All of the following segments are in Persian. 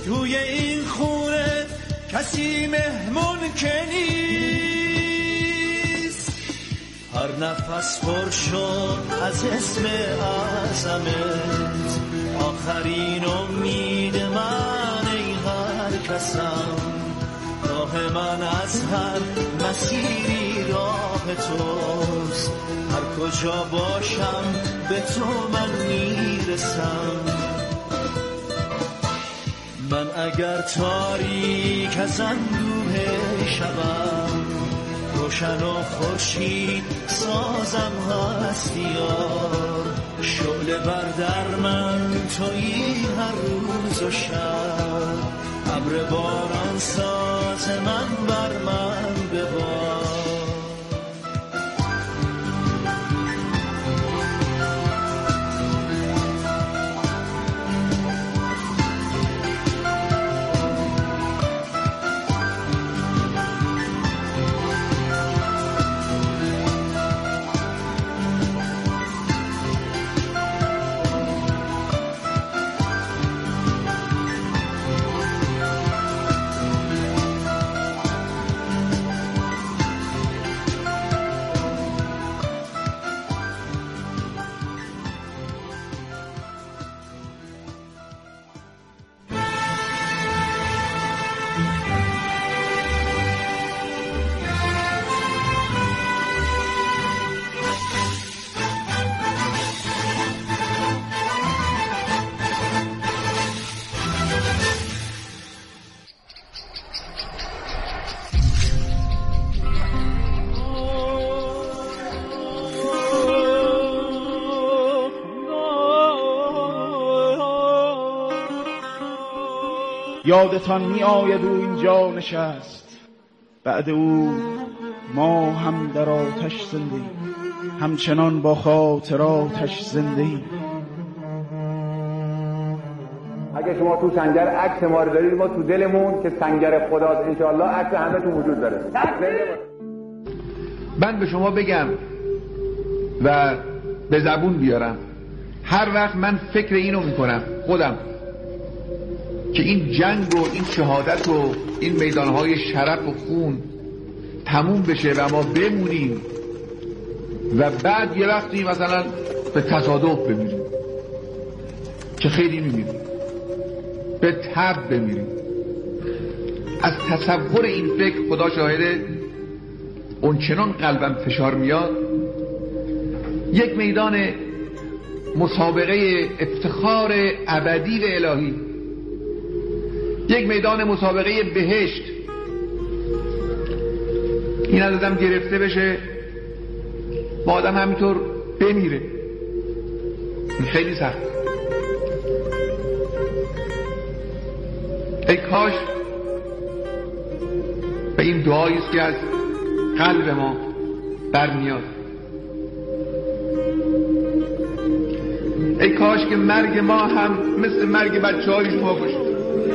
توی این خونه کسی مهمون که نیست. هر نفس پر شد از اسم عظمت، آخرین امید من ای هر کسم. راه من از هر مسیری راه توست، هر کجا باشم به تو من میرسم. من اگر تاریک از اندوه شبم، روشن و خورشید سازم هستیار. شعله بر در من تویی هر روز و شب، ابر باران ساز من بر من ببار. یادتان می آید او اینجا نشست، بعد او ما هم در آتش زنده، همچنان با خاطراتش زنده. اگه شما تو سنگر عکس ما رو دارید، ما تو دلمون که سنگر خداست انشاءالله عکس همه تو وجود داره. من به شما بگم و به زبون بیارم، هر وقت من فکر اینو میکنم خودم که این جنگ و این شهادت و این میدانهای شرف و خون تموم بشه و ما بمونیم و بعد یه وقتی مثلا به تصادف بمیریم که خیلی میمیریم، به تب بمیریم، از تصور این فکر خدا شاهده اون چنان قلبم فشار میاد. یک میدان مسابقه افتخار ابدی و الهی، یک میدان مسابقه بهشت، این از آدم گرفته بشه با آدم همینطور بمیره، این خیلی سخت. ای کاش به این دعایی است که از قلب ما برمیاد، ای کاش که مرگ ما هم مثل مرگ بچه‌های شما باشه.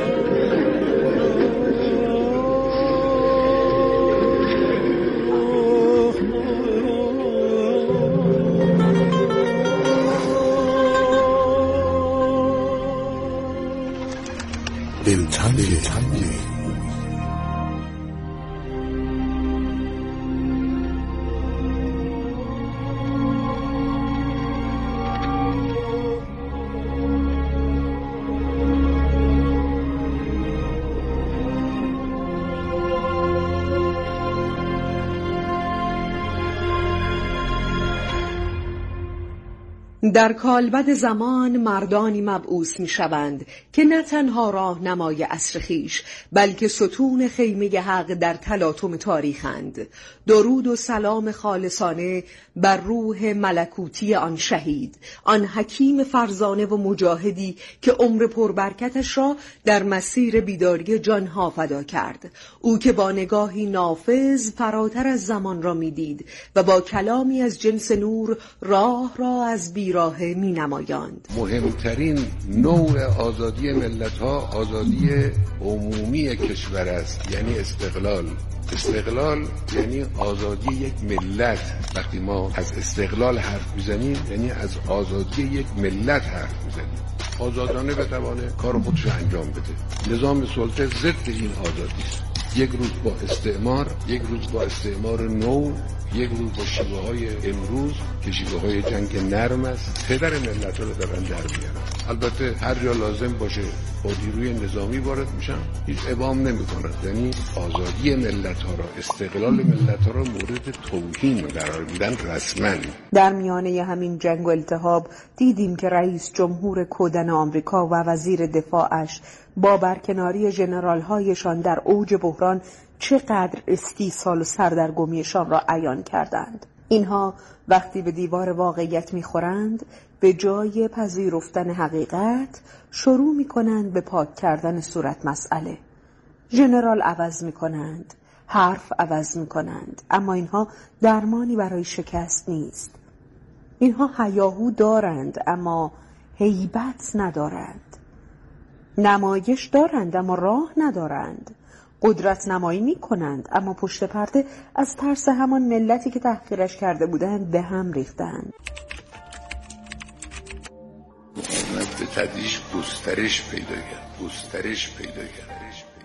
در کالبد زمان مردانی مبعوث می شوند که نه تنها راهنمای عصر خویش بلکه ستون خیمه حق در تلاطم تاریخند. درود و سلام خالصانه بر روح ملکوتی آن شهید، آن حکیم فرزانه و مجاهدی که عمر پربرکتش را در مسیر بیداری جانها فدا کرد. او که با نگاهی نافذ فراتر از زمان را می دید و با کلامی از جنس نور راه را از بیراهه می نمایاند. مهمترین نوع آزادی ملت‌ها آزادی عمومی کشور است، یعنی استقلال. استقلال یعنی آزادی یک ملت. وقتی ما از استقلال حرف میزنیم یعنی از آزادی یک ملت حرف میزنیم. آزادانه بتوانه کار خودش انجام بده. نظام سلطه ضد این آزادی است. یک روز با استعمار، یک روز با استعمار نو، یک روز با شیوه‌های امروز که شیوه‌های جنگ نرم است، پدر ملت‌ها رو دارن در میارن. البته هر جا لازم باشه با نیروی نظامی وارد میشن، هیچ ابهام نمیکنن. یعنی آزادی ملت‌ها را، استقلال ملت‌ها را مورد توهین قرار میدن رسما. در میانه همین جنگ و التهاب دیدیم که رئیس جمهور کودن آمریکا و وزیر دفاعش با برکناری ژنرال‌هایشان در اوج بحران چقدر استیصال و سردرگمیشان را عیان کردند. اینها وقتی به دیوار واقعیت می‌خورند، به جای پذیرفتن حقیقت شروع می‌کنند به پاک کردن صورت مسئله. ژنرال عوض می‌کنند، حرف عوض می‌کنند، اما اینها درمانی برای شکست نیست. اینها هیاهو دارند اما هیبت ندارند. نمایش دارند اما راه ندارند. قدرت نمایی می کنند اما پشت پرده از ترس همان ملتی که تحقیرش کرده بودند به هم ریختند. مقاومت به تدریج گسترش پیدا کرد.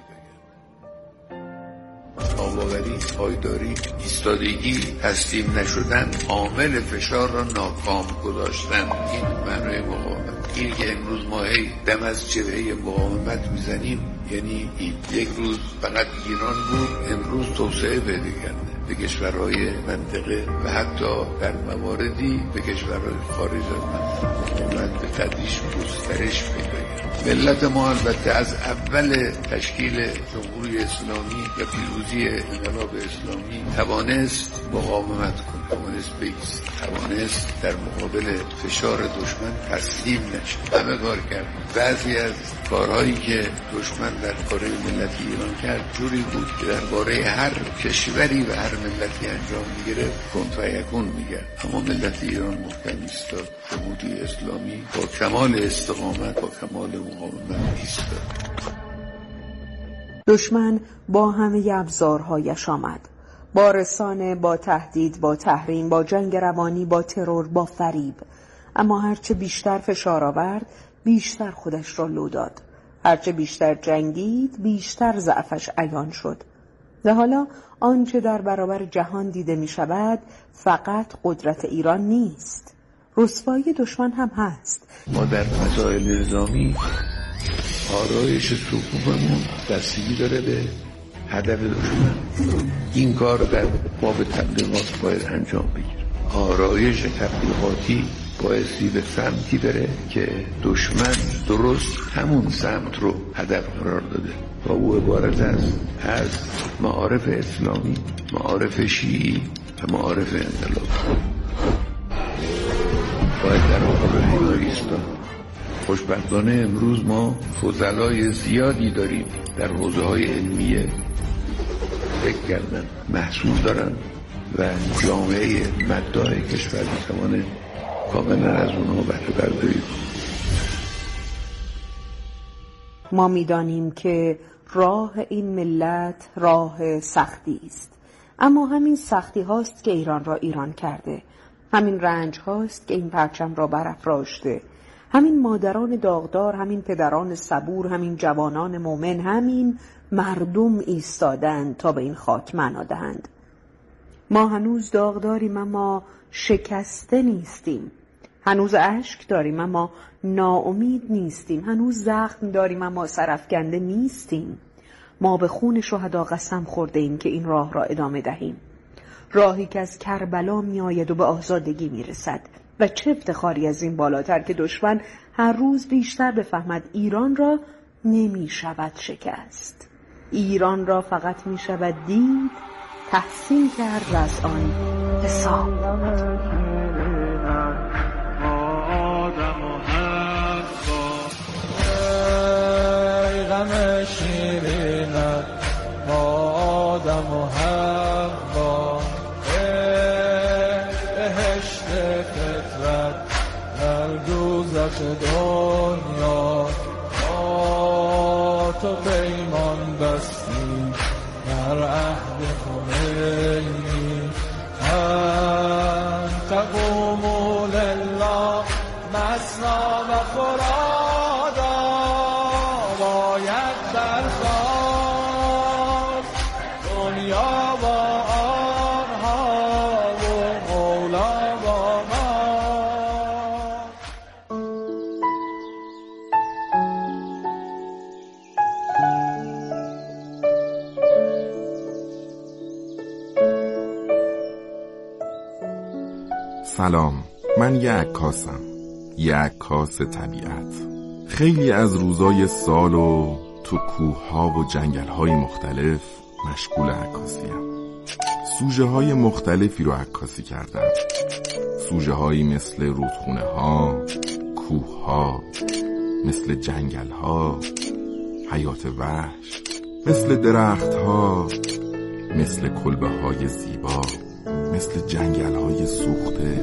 ناباوری، پایداری، ایستادگی، تسلیم نشدن، عامل فشار را ناکام گذاشتن، این معنای مقاومت. این که امروز ما دم از جبهه مقاومت میزنیم، یعنی این یک روز فقط ایران بود، امروز توسعه پیدا کرده به کشورهای منطقه و حتی در مواردی به کشورهای خارج از منطقه. مقاومت به تدریج گسترش پیدا کرد. ملت ما البته از اول تشکیل جمهوری اسلامی و پیروزی انقلاب اسلامی توانست مقاومت کنه، توانست بایست، توانست در مقابل فشار دشمن تسلیم نشه. همه کار کرد. بعضی از کارهایی که دشمن در کار ملتی ایران کرد جوری بود که درباره هر کشوری و هر ملتی انجام میگرفت کن فیکون میگرد. اما ملت ایران محکم ایستاد. جمهوری اسلامی با کمال استقامت، با کمال مقاومت ایستاد. دشمن با همه ابزارهایش آمد. با رسانه، با تهدید، با تحریم، با جنگ روانی، با ترور، با فریب. اما هرچه بیشتر فشار آورد، بیشتر خودش را لو داد. هرچه بیشتر جنگید، بیشتر ضعفش عیان شد. و حالا آنچه در برابر جهان دیده می شود فقط قدرت ایران نیست، رسوایی دشمن هم هست. ما در مسائل نظامی آرایش صفوفمون بستگی داره به هدف دشمن. این کار در باب تبلیغات باید انجام بگیره. آرایش تبلیغاتی بایستی به سمتی بره که دشمن درست همون سمت رو هدف قرار داده و او عبارت است از معارف اسلامی، معارف شیعی و معارف انقلابی. باید در مقابل اینا ایستاد. خوشبختانه امروز ما فضلای زیادی داریم در حوزه‌های علمیه، فکر کردن، محصول دارن و جامعه مدعای کشور میتوانه کاملا از اونها بهره برداری کنه. ما میدانیم که راه این ملت راه سختی است، اما همین سختی هاست که ایران را ایران کرده. همین رنج هاست که این پرچم را برافراشته. همین مادران داغدار، همین پدران صبور، همین جوانان مومن، همین مردم ایستادند تا به این خاک معنا دهند. ما هنوز داغ داریم اما شکسته نیستیم. هنوز اشک داریم اما ناامید نیستیم. هنوز زخم داریم اما سرافکنده نیستیم. ما به خون شهدا قسم خورده ایم که این راه را ادامه دهیم. راهی که از کربلا می آید و به آزادگی می رسد. و چه افتخاری از این بالاتر که دشمن هر روز بیشتر بفهمد ایران را نمی شود شکست. ایران را فقط می شود دید، تحسین کرد و از آن حساب. غم شیرینت آدم و حوا، بهشت فطرت وحشت دنیا با تو پیمان بستی در عهد خمینی انت قوم لله مسنا و فرادا باید برخاست دنیا با آنها و مولا با ما. سلام، من یک عکاسم، یک عکاس طبیعت. خیلی از روزای سال و تو کوه‌ها و جنگل‌های مختلف مشغول عکاسیم. سوژه‌های مختلفی رو عکاسی کردم. سوژه‌هایی مثل رودخونه‌ها، کوه‌ها، مثل جنگل‌ها، حیات وحش، مثل درخت‌ها، مثل کلبه‌های زیبا، مثل جنگل‌های سوخته.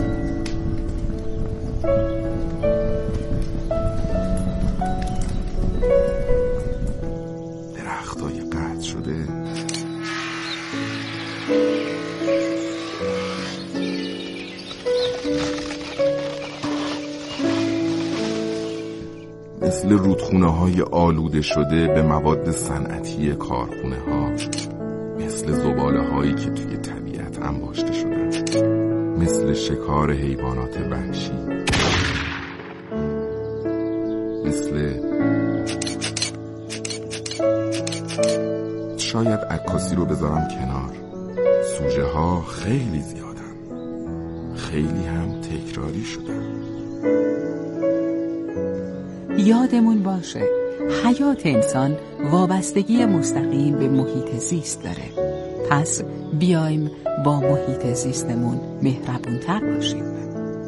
درخت‌های قطع شده، مثل رودخونه‌های آلوده شده به مواد صنعتی کارخونه‌ها، مثل زباله‌هایی که توی طبیعت انباشته شدن، مثل شکار حیوانات وحشی، مثل شاید عکاسی رو بذارم کنار. سوژه ها خیلی زیادن، خیلی هم تکراری شدن. یادمون باشه حیات انسان وابستگی مستقیم به محیط زیست داره. پس بیایم با محیط زیستمون مهربون‌تر باشیم.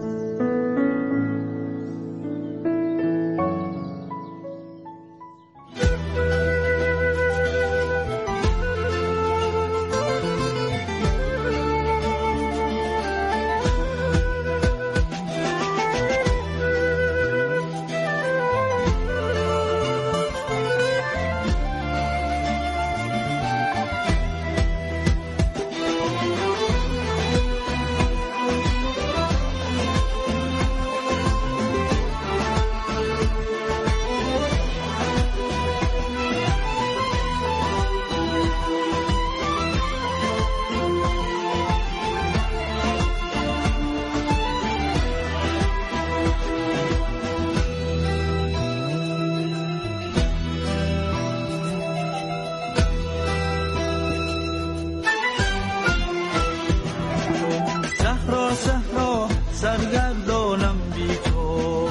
سرگردانم بی تو،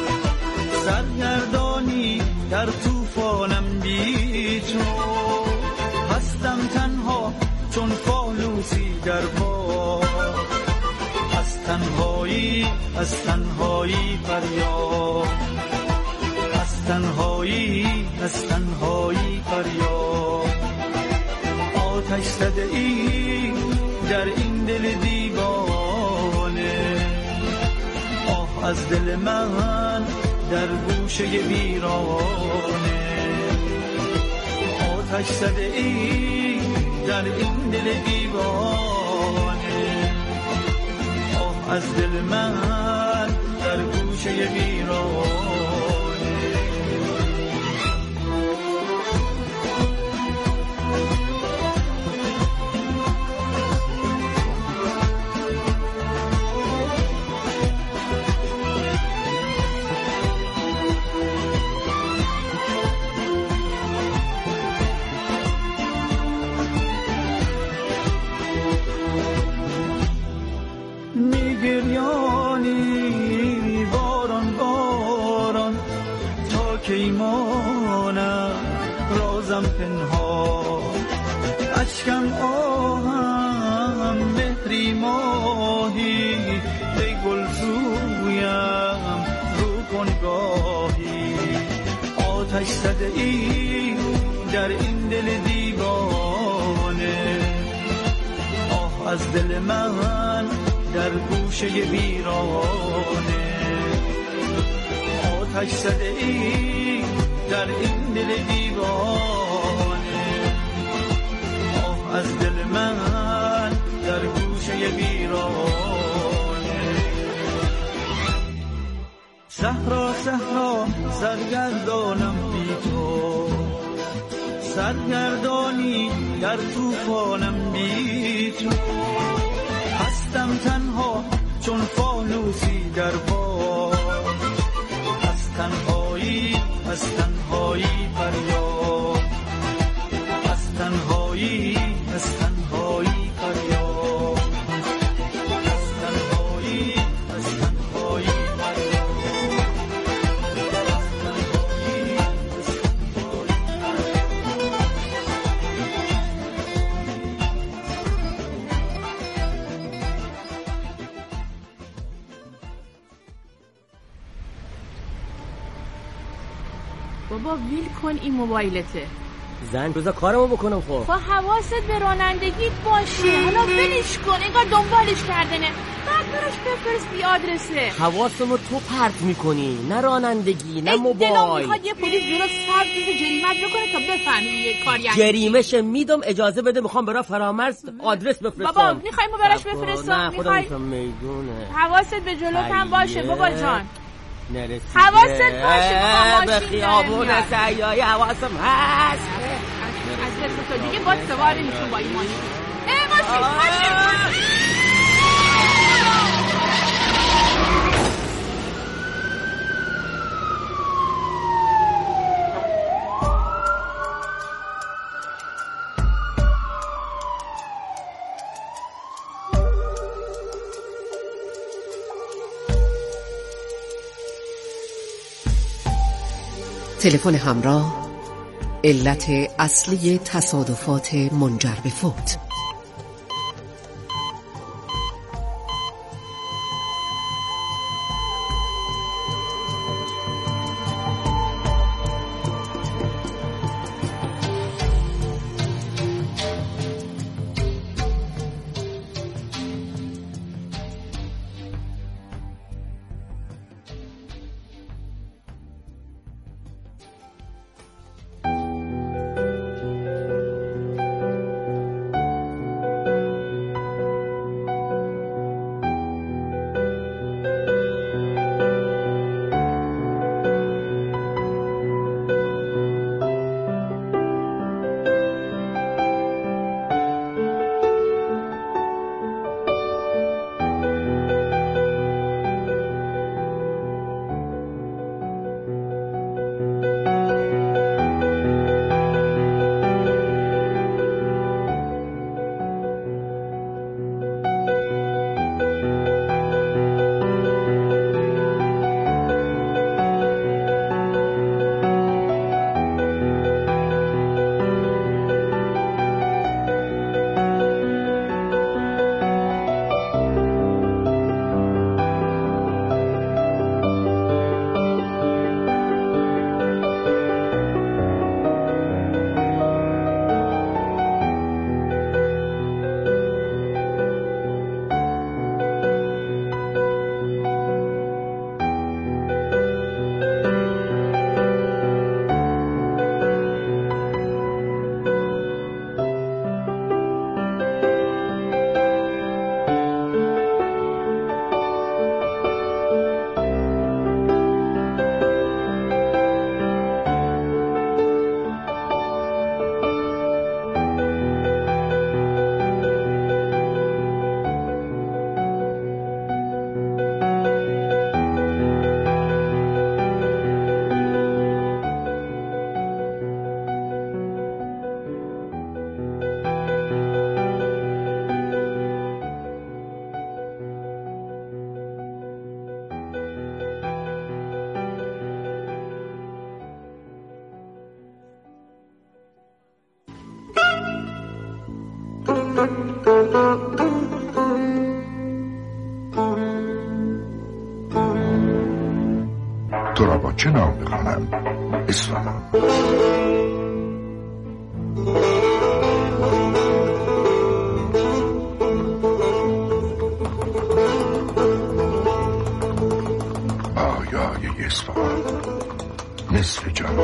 سرگردانی در طوفانم بی تو. هستم تنها چون فانوسی در باد، از تنهایی فریاد، از تنهایی فریاد. آتش زده ای در این دل دیوانه، آه از دل من در گوشه ویرانه. آتش زده ای در این دل دیوانه، آه از دل من در گوشه ویرانه. گریانی باران باران تا کی مانم رازم پنهان، اشکم آهم مهری ماهی ای گلزویم رو کن گاهی. آتش زده ای در این دل دیوانه، آه از دل من در گوشه ویرانه. آتش زده ای در این دل دیوانه. آه از دل من در گوشه ویرانه. صحرا صحرا سرگردانم بی تو، سرگردانی در طوفانم بی تو. هستم تنها چون فانوسی در باد، از تنهایی فریاد، از تنهایی فریاد، از تنهایی فریاد. بابا ویل کن این موبایلته. زن بذار کارمو بکنم. خب حواست به رانندگیت باشه. حالا ولش کن، اینقدر دنبالش کردنه. بعد براش بفرست بی آدرسه. حواسمو تو پرت میکنی، نه رانندگی نه موبایل. دلم میخواد یه پلیس جلو سر دیگه جریمت بکنه تا بفهمی یه کاری انجام. جریمه‌ش میدم، اجازه بده میخوام برا فرامرز آدرس بفرستم. بابا میخوایم براش بفرستم؟ نه خودم میدونه. حواست به جلوت هم باشه بابا جان. نرسیده. حواست باشه بابا، به خیابون سیایی حواسم هست. از دست تو دیگه باید سواره میشون با این ماشین. ماشین تلفن همراه، علت اصلی تصادفات منجر به فوت. تو را با چه نام بخوانم؟ اصفهان. آیای اصفهان. نصف جان.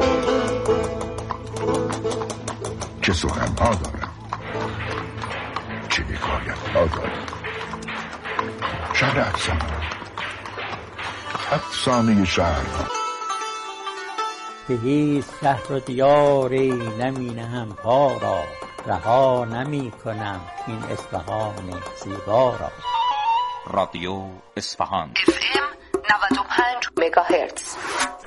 چه سخنها دارم، چه حکایتها دارم. شهر افسانه شهرها. به هیچ شهر و دیاری نمی نهم پا را، رها نمی کنم این اصفهان زیبا را. رادیو اصفهان FM 95 مگاهرتز.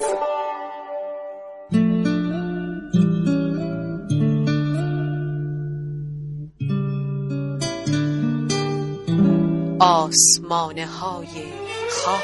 آسمانه های خاک.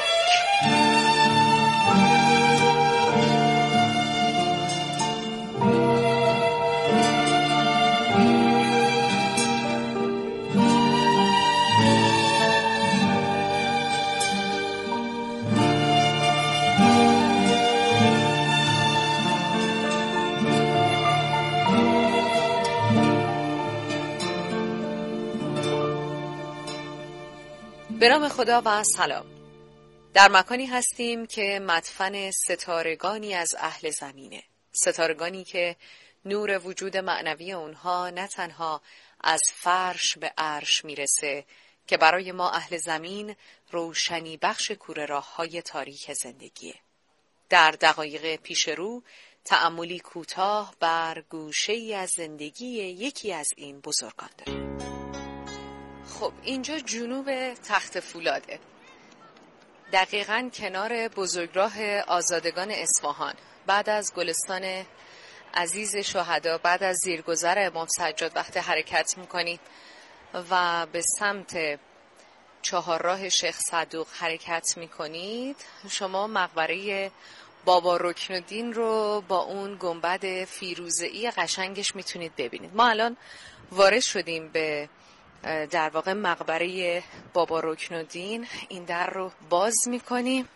به نام خدا و سلام. در مکانی هستیم که مدفن ستارگانی از اهل زمینه، ستارگانی که نور وجود معنوی اونها نه تنها از فرش به عرش میرسه که برای ما اهل زمین روشنی بخش کوره راه‌های تاریک زندگیه. در دقایق پیش رو تأملی کوتاه بر گوشه‌ای از زندگی یکی از این بزرگان داریم. خب اینجا جنوب تخت فولاده، دقیقاً کنار بزرگراه آزادگان اصفهان. بعد از گلستان عزیز شهدا، بعد از زیرگذر امام سجاد وقت حرکت میکنید و به سمت چهارراه شیخ صدوق حرکت میکنید، شما مقبره بابا رکنالدین رو با اون گنبد فیروزه‌ای قشنگش میتونید ببینید. ما الان وارد شدیم به در واقع مقبره بابا رکنالدین. این در رو باز میکنیم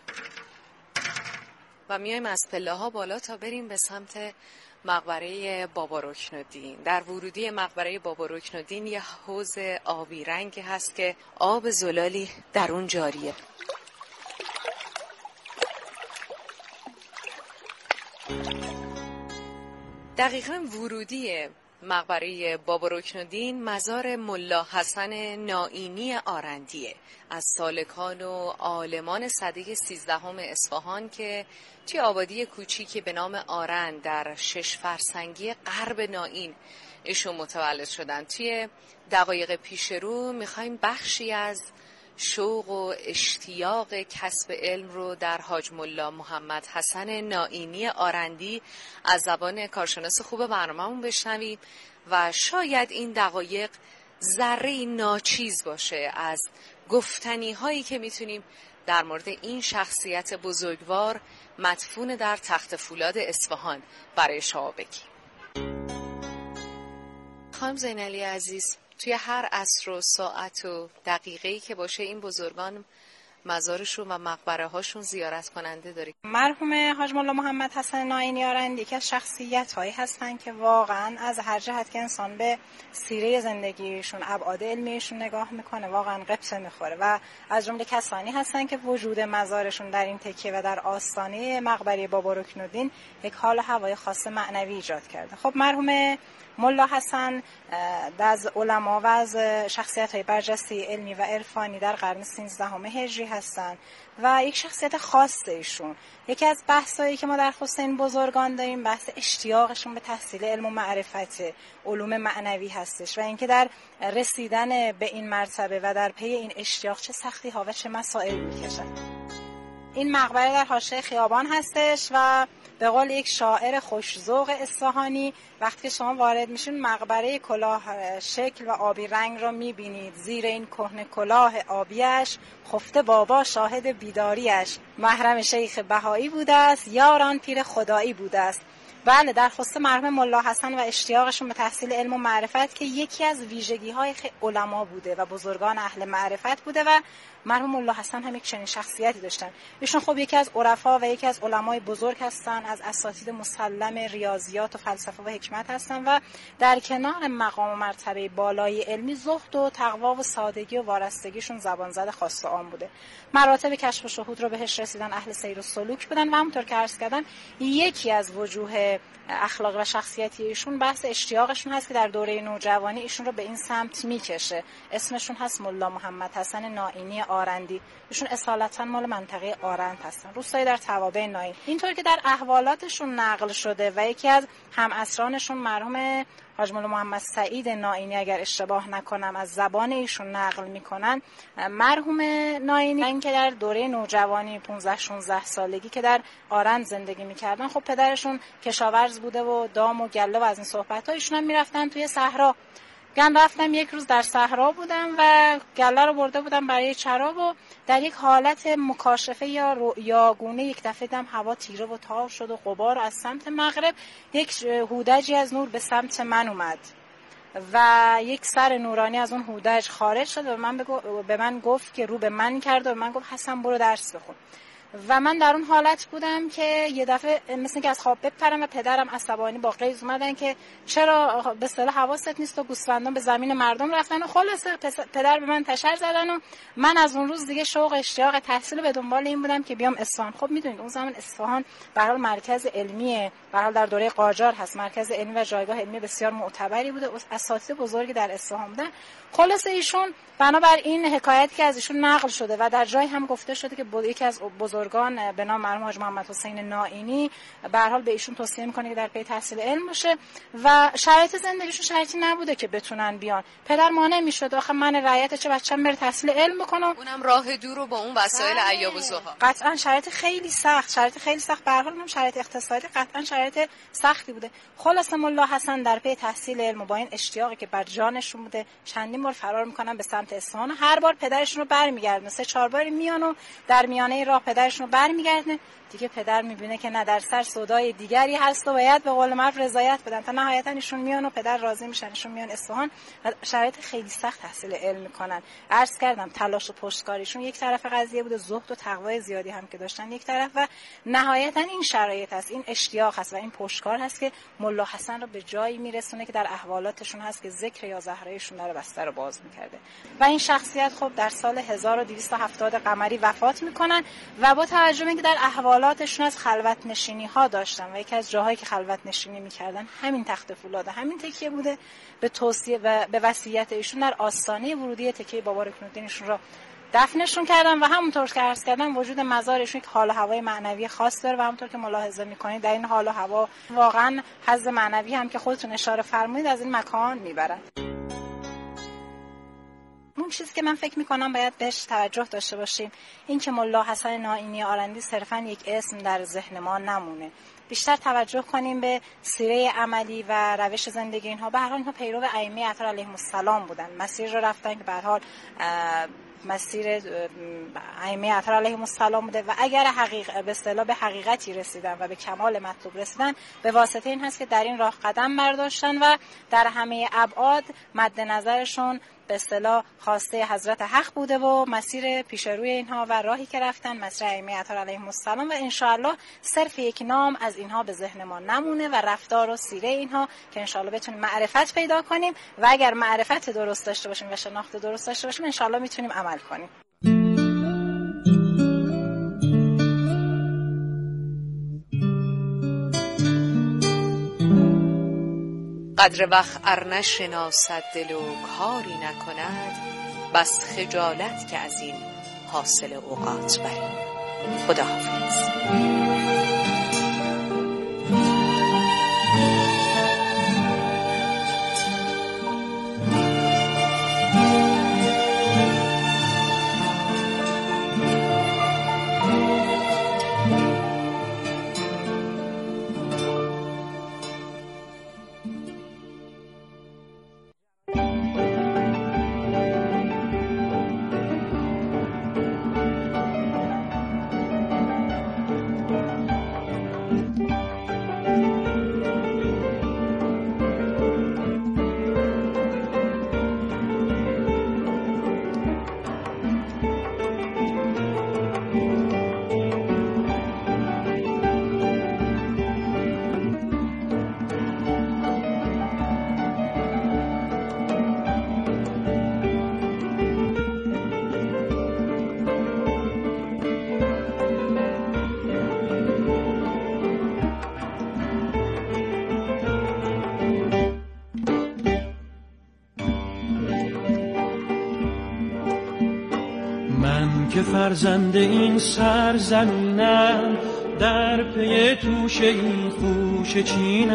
و میایم از پله ها بالا تا بریم به سمت مقبره بابا رکنالدین. در ورودی مقبره بابا رکنالدین یه حوض آبی رنگ هست که آب زلالی در اون جاریه. دقیقاً ورودی مقبره بابا رکنالدین مزار ملا حسن نائینی آرندیه، از سالکان و عالمان سده 13 اصفهان که توی آبادی کوچیکی به نام آرند در 6 فرسنگی غرب نائین ایشون متولد شدن. توی دقایق پیش رو میخوایم بخشی از شوق و اشتیاق کسب علم رو در حاج ملا محمد حسن نائینی آرندی از زبان کارشناس خوب برنامه‌مون بشنویم و شاید این دقایق ذره ناچیز باشه از گفتنی هایی که میتونیم در مورد این شخصیت بزرگوار مدفون در تخت فولاد اصفهان برای شما بگیم. خانم زینالی عزیز، توی هر عصر و ساعت و دقیقه‌ای که باشه این بزرگان مزارشون و مقبره هاشون زیارت کننده داره. مرحوم حاج مولا محمد حسن نائینی آرندی که شخصیت هایی هستن که واقعا از هر جهت که انسان به سیره زندگیشون، ابعاد علمیشون نگاه میکنه واقعا قبطه میخوره و از جمله کسانی هستن که وجود مزارشون در این تکیه و در آستانه مقبره بابا رکنالدین یک حال و هوای خاص معنوی ایجاد کرده. خب مرحوم ملا حسن از علما و از شخصیت‌های برجسته علمی و عرفانی در قرن 13 هجری هستند و یک شخصیت خاصه ایشون. یکی از بحثایی که ما در خصوص این بزرگان داریم بحث اشتیاقشون به تحصیل علم و معرفت، علوم معنوی هستش و اینکه در رسیدن به این مرتبه و در پی این اشتیاق چه سختی‌ها و چه مسائل می‌کشن. این مقبره در حاشیه خیابان هستش و به قول یک شاعر خوش‌ذوق اصفهانی وقتی که شما وارد میشون مقبره کلاه شکل و آبی رنگ را میبینید. زیر این کهنه کلاه آبیش خفته بابا شاهد بیداریش، محرم شیخ بهایی بوده است، یاران پیر خدایی بوده است. بله، در خصوص مرحوم ملا حسن و اشتیاقشون به تحصیل علم و معرفت که یکی از ویژگی‌های علما بوده و بزرگان اهل معرفت بوده و مرحوم ملا حسن هم یک چنین شخصیتی داشتن. ایشون خب یکی از عرفا و یکی از علمای بزرگ هستن، از اساتید مسلم ریاضیات و فلسفه و حکمت هستن و در کنار مقام و مرتبه بالای علمی، زهد و تقوا و سادگی و وارستگیشون زبان زد خاص و عام بوده. مراتب کشف و شهود رو بهش رسیدن، اهل سیر و سلوک بودن و همونطور که عرض کردم یکی از وجوه اخلاق و شخصیتی ایشون بحث اشتیاقشون هست که در دوره نوجوانی ایشون رو به این سمت میکشه. اسمشون هست ملا محمد حسن نائینی آرندی. ایشون اصالتا مال منطقه آرند هستن، روستایی در توابع نائین. اینطور که در احوالاتشون نقل شده و یکی از همعصرانشون مرحوم حاج مولا محمد سعید نائینی اگر اشتباه نکنم از زبان ایشون نقل میکنن، مرحوم نائینی این که در دوره نوجوانی 15-16 سالگی که در آرند زندگی میکردن، خب پدرشون کشاورز بوده و دام و گله و از این صحبت ها، ایشون هم میرفتن توی صحرا. من رفتم یک روز در صحرا بودم و گله رو برده بودم برای چرا و در یک حالت مکاشفه یا رؤیاگونه یک دفعه دیدم هوا تیره و تار شد و غبار از سمت مغرب یک هودجی از نور به سمت من اومد و یک سر نورانی از اون هودج خارج شد و به من گفت که رو به من کرد و به من گفت حسن برو درس بخون. و من در اون حالت بودم که یه دفعه مثل که از خواب بپرم و پدرم عصبانی با غیظ اومدن که چرا به اصطلاح حواست نیست و گوسفندان به زمین مردم رفتن و خلاصه پدر به من تشر زدن و من از اون روز دیگه شوق اشتیاق تحصیل به دنبال این بودم که بیام اصفهان. خب میدونید اون زمان اصفهان به هر حال مرکز علمیه، به هر حال در دوره قاجار هست، مرکز علمی و جایگاه علمی بسیار معتبری بوده، اساتید بزرگی در اصفهان بودن. خلاصه ایشون بنابر این حکایتی که از ایشون نقل شده و در جای هم گفته شده که یکی از بزرگان به نام مرحوم حاج محمد حسین نائینی به هر حال به ایشون توصیه میکنه که در پی تحصیل علم باشه و شرایط زندگیشون شرایطی نبوده که بتونن بیان. پدر مانع میشد آخه من رعیت چه بچه‌م بره تحصیل علم بکنه، اونم راه دور رو با اون وسایل ایاب و زها. قطعا شرایط خیلی سخت به هر حال هم شرایط اقتصادی قطعا شرایط سختی بوده. خلاص ملا حسن در پی تحصیل علم با این اشتیاقی که بر جانشون بوده چندین بار فرار میکنن به سمت اصفهان. هر بار پدرشون رو برمیگردن، 3-4 بار میان و در میانه راه پدرشون رو برمیگردن. دیگه پدر میبینه که نه در سر سودای دیگری هست و باید به قول معروف رضایت بدن تا نهایتا ایشون میان و پدر راضی میشن، ایشون میان اصفهان و شرایط خیلی سخت تحصیل علم میکنن. عرض کردم تلاش و پشتکاریشون یک طرف قضیه بوده، زهد و تقوای زیادی هم که داشتن یک طرف و نهایتا این شرایط هست، این اشتیاق هست و این پشتکار هست که ملا حسن رو به جایی میرسونه که در احوالاتشون هست که ذکر یا زهرایشون رو بسته رو باز میکرده. و این شخصیت خب در سال 1270 قمری وفات میکنن و با توجه به اینکه در احوالاتشون از خلوت نشینی ها داشتن و یکی از جاهایی که خلوت نشینی میکردن همین تخت فولاد، همین تکیه بوده، به توصیه و به وصیت ایشون در آستانه ورودی تکیه بابا رکنالدین ایشون را دفنشون کردن و همونطور که عرض کردم وجود مزارشون یک حال و هوای معنوی خاص داره و همونطور که ملاحظه میکنید در این حال و هوا واقعا حظ معنوی هم که خودتون اشاره فرمایید از این مکان میبرن. اون چیزی که من فکر میکنم باید بهش توجه داشته باشیم این که ملا حسن نائینی آرندی صرفا یک اسم در ذهن ما نمونه، بیشتر توجه کنیم به سیره عملی و روش زندگی اینها. به هر حال اینها پیرو ائمه اطهار علیهم السلام بودن، مسیر رو رفتن که به هر حال مسیر ائمه اطهار علیهم السلام بوده و اگر به اصطلاح به حقیقتی رسیدن و به کمال مطلوب رسیدن به واسطه این هست که در این راه قدم برداشتن و در همه ابعاد مد نظرشون به اصطلاح خواسته حضرت حق بوده و مسیر پیش روی اینها و راهی که رفتن مسیر ائمه اطهار علیهم السلام و ان شاء الله صرف یک نام از اینها به ذهن ما نمونه و رفتار و سیره اینها که ان شاء الله بتونیم معرفت پیدا کنیم و اگر معرفت درست داشته باشیم و شناخت درست داشته باشیم ان شاء الله میتونیم عمل کنیم. قدر وقت ار نشناسد دل و کاری نکند، بس خجالت که از این حاصل اوقات بریم. خداحافظ. که فرزند این سرزمینم، در پی توشه این خوشه چینم.